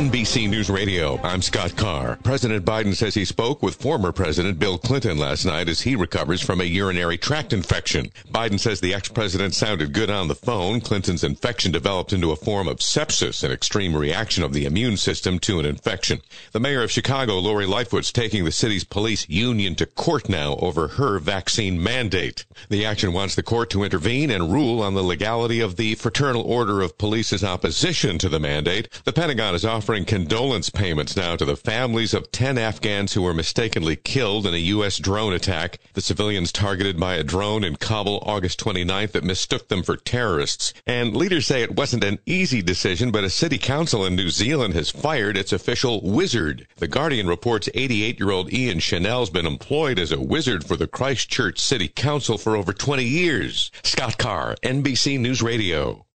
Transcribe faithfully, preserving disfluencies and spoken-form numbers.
N B C News Radio, I'm Scott Carr. President Biden says he spoke with former President Bill Clinton last night as he recovers from a urinary tract infection. Biden says the ex-president sounded good on the phone. Clinton's infection developed into a form of sepsis, an extreme reaction of the immune system to an infection. The mayor of Chicago, Lori Lightfoot's taking the city's police union to court now over her vaccine mandate. The action wants the court to intervene and rule on the legality of the Fraternal Order of Police's opposition to the mandate. The Pentagon is offering condolence payments now to the families of ten Afghans who were mistakenly killed in a U S drone attack. The civilians targeted by a drone in Kabul August twenty-ninth that mistook them for terrorists. And leaders say it wasn't an easy decision, but a city council in New Zealand has fired its official wizard. The Guardian reports eighty-eight-year-old Ian Chanel's been employed as a wizard for the Christchurch City Council for over twenty years. Scott Carr, N B C News Radio.